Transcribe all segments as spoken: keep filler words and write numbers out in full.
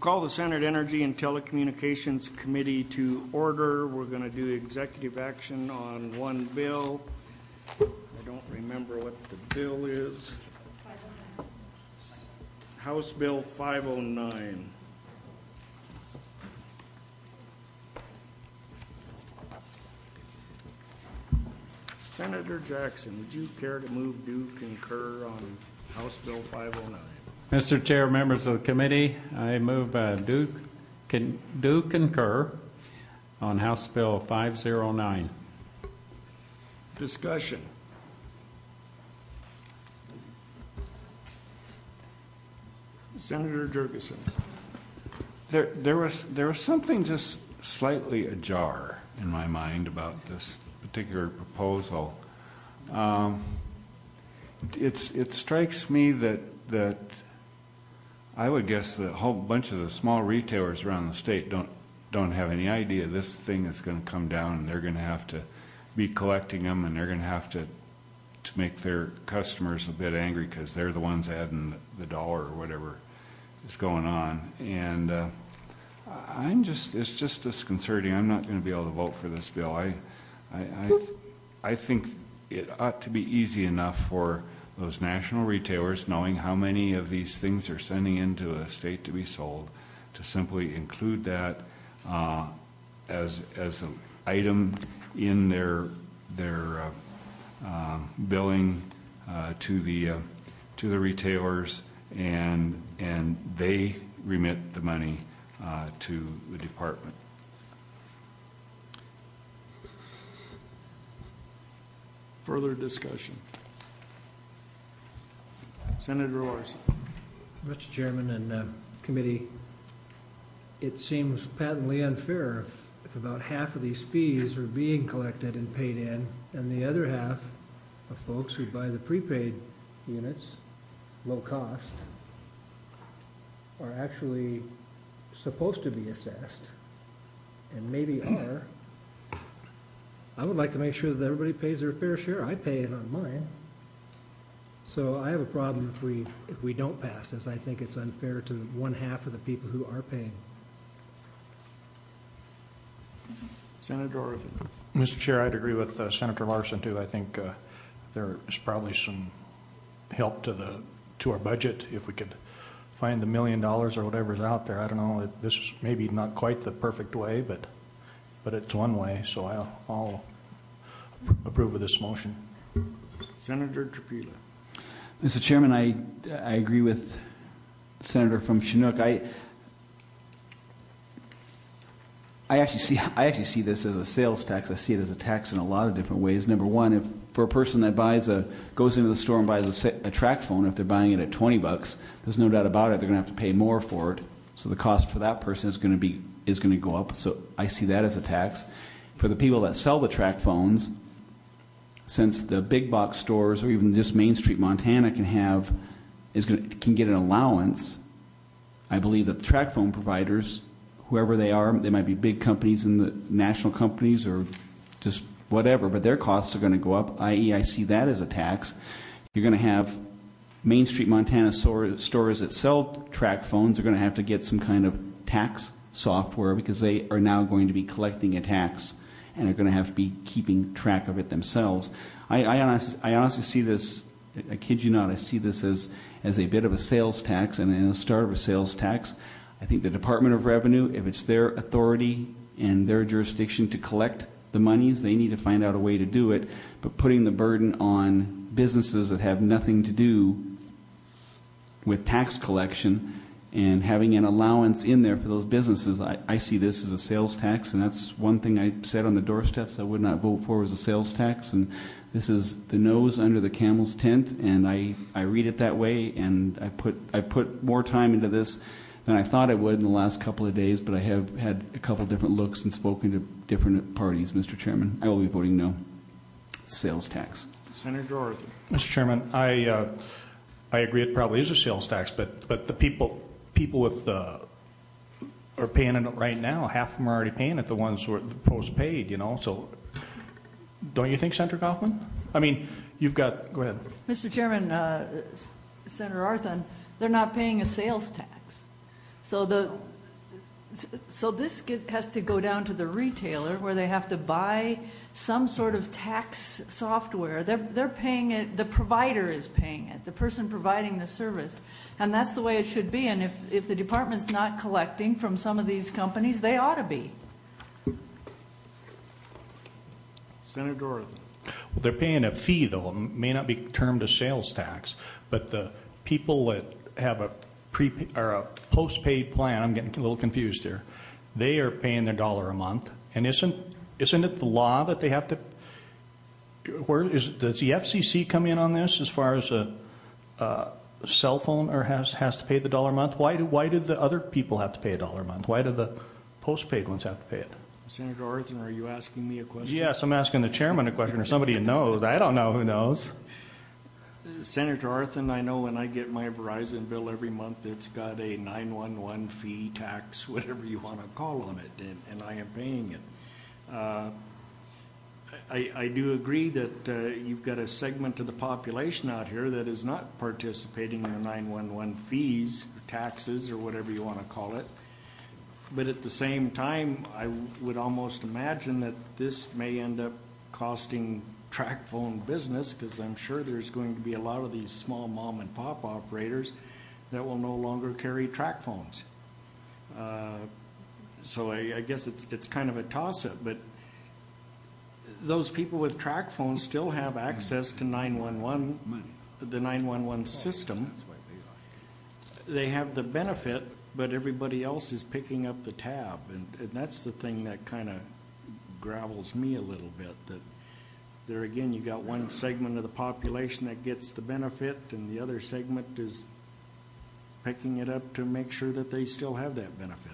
call the Senate Energy and Telecommunications Committee to order. We're going to do executive action on one bill. I don't remember what the bill is. House Bill five oh nine. Senator Jackson, would you care to move do concur on House Bill five oh nine? Mister Chair, members of the committee, I move uh, do, can, do concur on House Bill five oh nine. Discussion. Senator Jurgensen. There, there was there was something just slightly ajar in my mind about this particular proposal. Um, it's it strikes me that that I would guess that a whole bunch of the small retailers around the state don't don't have any idea this thing is going to come down, and they're going to have to be collecting them, and they're going to have to to make their customers a bit angry because they're the ones adding the dollar or whatever is going on. And uh, I'm just it's just disconcerting. I'm not going to be able to vote for this bill. I I I, I think it ought to be easy enough for those national retailers, knowing how many of these things they're sending into a state to be sold, to simply include that uh, as as an item in their their uh, uh, billing uh, to the uh, to the retailers, and and they remit the money uh, to the department. Further discussion. Senator Larson. Mister Chairman and uh, committee, it seems patently unfair if, if about half of these fees are being collected and paid in, and the other half of folks who buy the prepaid units, low cost, are actually supposed to be assessed, and maybe are. I would like to make sure that everybody pays their fair share. I pay it on mine. So I have a problem if we if we don't pass this. I think it's unfair to one half of the people who are paying. Senator Orthen. Mister Chair, I'd agree with uh, Senator Larson too. I think uh, there is probably some help to the to our budget if we could find the million dollars or whatever's out there. I don't know. It, this is maybe not quite the perfect way, but but it's one way. So I'll, I'll approve of this motion. Senator Trapila. Mister Chairman, I, I agree with Senator from Chinook. I I actually see I actually see this as a sales tax. I see it as a tax in a lot of different ways. Number one, if for a person that buys a goes into the store and buys a, a track phone, if they're buying it at twenty bucks, there's no doubt about it. They're going to have to pay more for it. So the cost for that person is going to be is going to go up. So I see that as a tax. For the people that sell the track phones, since the big box stores or even just Main Street Montana can have is going to, can get an allowance, I believe that the track phone providers, whoever they are, they might be big companies and the national companies or just whatever, but their costs are going to go up, that is I see that as a tax. You're going to have Main Street Montana stores that sell track phones are going to have to get some kind of tax software because they are now going to be collecting a tax and are going to have to be keeping track of it themselves. I, I, honestly, I honestly see this, I kid you not, I see this as, as a bit of a sales tax and, and a start of a sales tax. I think the Department of Revenue, if it's their authority and their jurisdiction to collect the monies, they need to find out a way to do it. But putting the burden on businesses that have nothing to do with tax collection and having an allowance in there for those businesses, I, I see this as a sales tax, and that's one thing I said on the doorsteps I would not vote for was a sales tax, and this is the nose under the camel's tent, and I, I read it that way, and I put I put more time into this than I thought I would in the last couple of days, but I have had a couple of different looks and spoken to different parties, Mister Chairman. I will be voting no. It's a sales tax. Senator Orthen. Mister Chairman, I uh, I agree it probably is a sales tax, but but the people people with uh, are paying it right now. Half of them are already paying it. The ones who are postpaid, you know. So don't you think, Senator Kaufman? I mean, you've got. Go ahead, Mister Chairman. Uh, Senator Orthen, they're not paying a sales tax. So the So this get, has to go down to the retailer where they have to buy some sort of tax software. They're, they're paying it, the provider is paying it, the person providing the service. And that's the way it should be. And if, if the department's not collecting from some of these companies, they ought to be. Senator Orthen. Well, they're paying a fee, though. It may not be termed a sales tax, but the people that have a pre or a postpaid plan, I'm getting a little confused here, they are paying their dollar a month. And isn't isn't it the law that they have to? Where is does the F C C come in on this as far as a, a cell phone or has has to pay the dollar a month? Why do why do the other people have to pay a dollar a month? Why do the postpaid ones have to pay it? Senator Orthen, are you asking me a question? Yes, I'm asking the chairman a question or somebody who knows. I don't know who knows. Senator Orthen, I know when I get my Verizon bill every month, it's got a nine one one fee, tax, whatever you want to call on it, and, and I am paying it. Uh, I, I do agree that uh, you've got a segment of the population out here that is not participating in the nine one one fees, or taxes, or whatever you want to call it. But at the same time, I would almost imagine that this may end up costing track phone business, because I'm sure there's going to be a lot of these small mom and pop operators that will no longer carry track phones. Uh, so I, I guess it's it's kind of a toss-up, but those people with track phones still have access to nine one one, the nine one one system. They have the benefit, but everybody else is picking up the tab, and, and that's the thing that kind of gravels me a little bit, that there again you got one segment of the population that gets the benefit and the other segment is picking it up to make sure that they still have that benefit.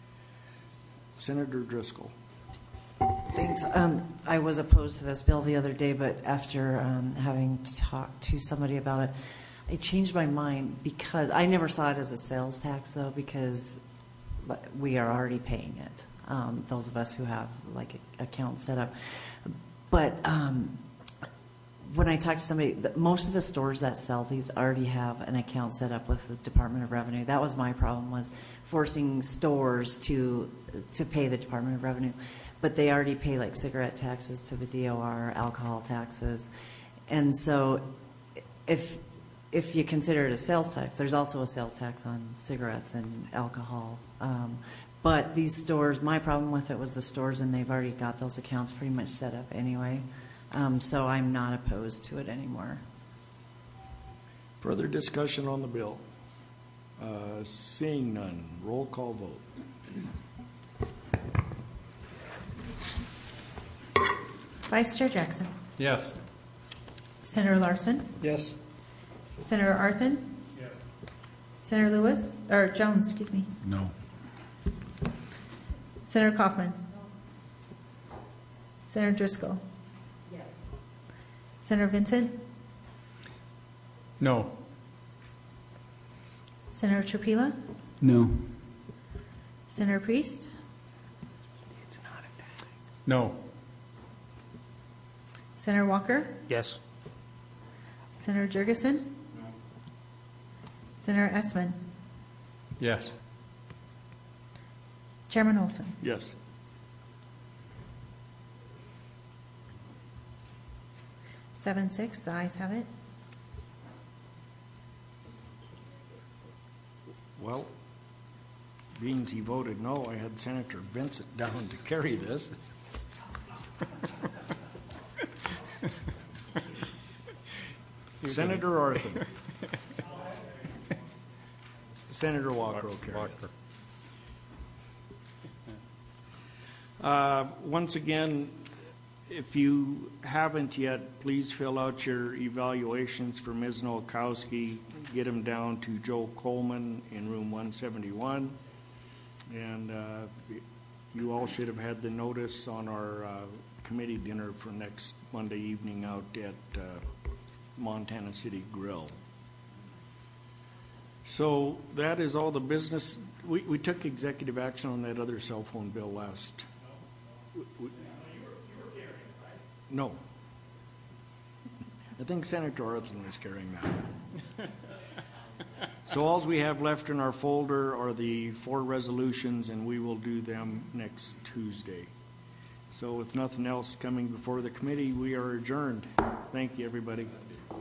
Senator Driscoll. Thanks. Um, I was opposed to this bill the other day, but after um, having talked to somebody about it, I changed my mind because I never saw it as a sales tax, though, because we are already paying it, um, those of us who have like accounts set up. But um, when I talked to somebody, most of the stores that sell these already have an account set up with the Department of Revenue. That was my problem, was forcing stores to to pay the Department of Revenue. But they already pay like cigarette taxes to the D O R, alcohol taxes. And so if if you consider it a sales tax, there's also a sales tax on cigarettes and alcohol. Um, but these stores, my problem with it was the stores, and they've already got those accounts pretty much set up anyway. Um, so I'm not opposed to it anymore. Further discussion on the bill? Uh, seeing none, roll call vote. Vice Chair Jackson. Yes. Senator Larson. Yes. Senator Arthen. Yes. Senator Lewis, or Jones, excuse me. No. Senator Kaufman. Senator Driscoll. Yes. Senator Vincent. No. Senator Tropila. No. Senator Priest. No. Senator Walker. Yes. Senator Jurgensen. No. Senator Essman. Yes. Chairman Olson. Yes. Seven six, the ayes have it. Well, being he voted no, I had Senator Vincent down to carry this. Senator Arthur. Senator Walker will carry it. Uh, once again, if you haven't yet, please fill out your evaluations for Miz Nowakowski. Get them down to Joe Coleman in room one seventy-one. And uh, you all should have had the notice on our uh, committee dinner for next Monday evening out at uh, Montana City Grill. So that is all the business. We, we took executive action on that other cell phone bill last. We, we, no. I think Senator Arthur was carrying that. So alls we have left in our folder are the four resolutions, and we will do them next Tuesday. So with nothing else coming before the committee, we are adjourned. Thank you, everybody.